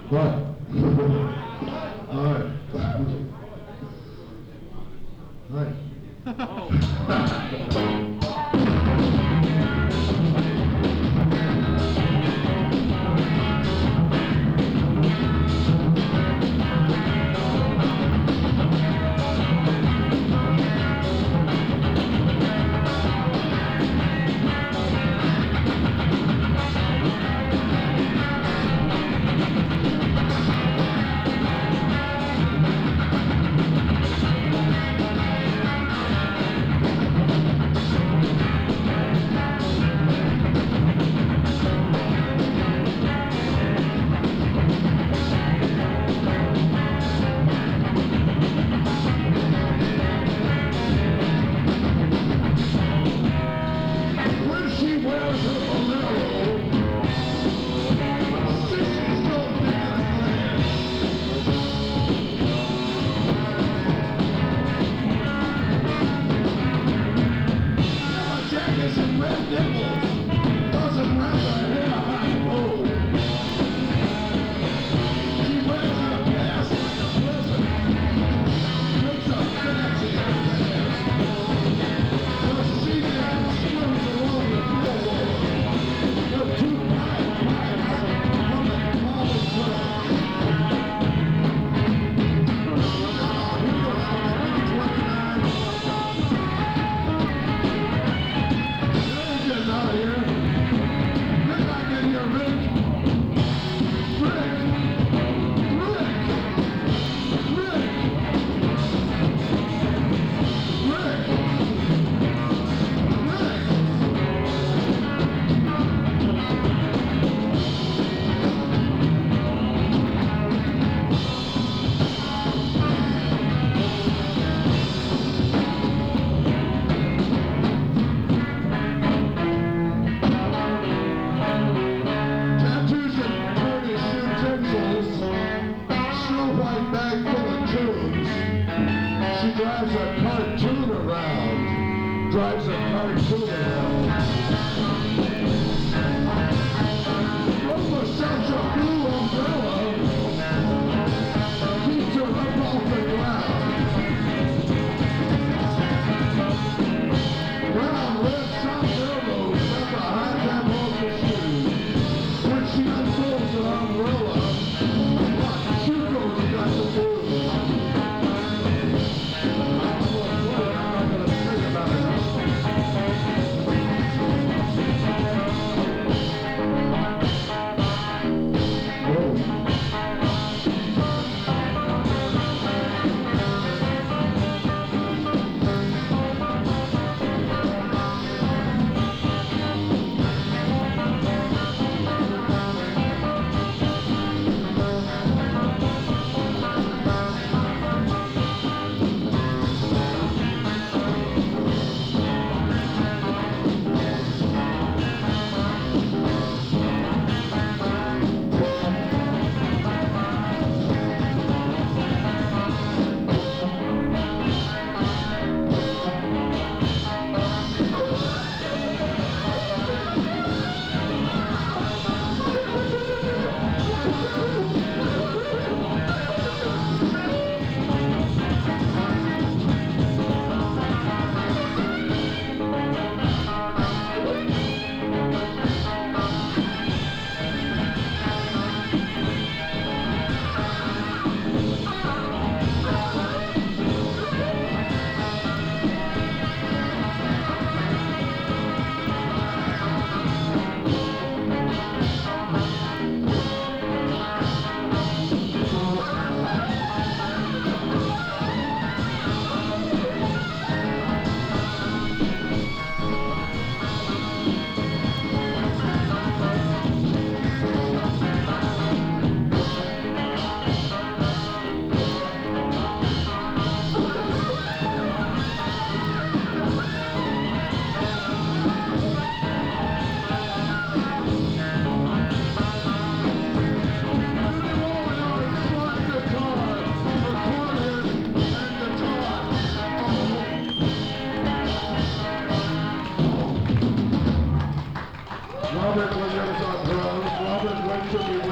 What? All right. When she wears her bolero, Sissy's don't dance. Yellow jackets and red nipples, doesn't wear her hair high low. She wears her past like a blizzard, makes a fancy affair. The season swims along the floor, the two bright lights on the marble floor. Tattoos and dirty utensils, snow white bag full of tunes. She drives a cartoon around, drives a cartoon around. Roma sells a blue umbrella, keeps her up off the ground. Brown, red sombreros, like a high top off the shoes. When she unfolds her umbrella, what Hugo's got to do? I'm not gonna sing about it. Robert Williams on drums, Robert Wentz